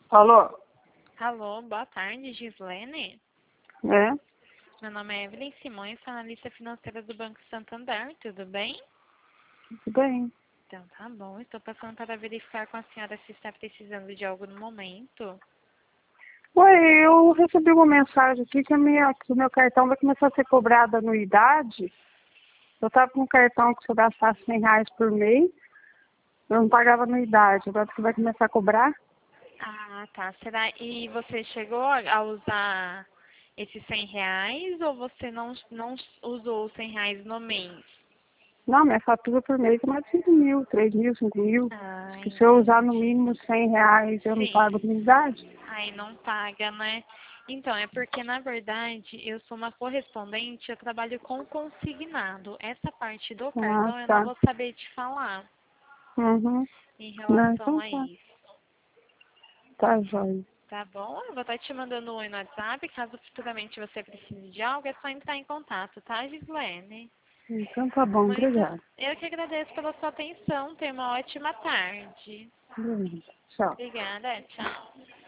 Alô? Alô, boa tarde, Gislene. É? Meu nome é Evelyn Simões, sou analista financeira do Banco Santander, tudo bem? Tudo bem. Então tá bom, estou passando para verificar com a senhora se está precisando de algo no momento. Oi, eu recebi uma mensagem aqui que o meu cartão vai começar a ser cobrado anuidade. Eu estava com um cartão que se eu gastasse R$ 100 por mês, eu não pagava anuidade. Agora que vai começar a cobrar? Ah, tá. Será? E você chegou a usar esses R$ 100 ou você não usou os R$ 100 no mês? Não, minha fatura por mês é mais de 5 mil, 3 mil, 5 mil. Ah, Que se eu usar no entendi. mínimo R$ 100, eu não pago Sim. anuidade? Aí não paga, né? Então, é porque, na verdade, eu sou uma correspondente, eu trabalho com consignado. Essa parte do Ah, cartão eu não tá. vou saber te falar Uhum. em Não, relação então a tá. isso. Tá, joia. Tá bom? Eu vou estar te mandando um oi no WhatsApp. Caso futuramente você precise de algo, é só entrar em contato, tá, Gislene? Então tá bom, Muito. obrigada. Eu que agradeço pela sua atenção. Tenha uma ótima tarde. Beleza. Tchau. Obrigada. Tchau.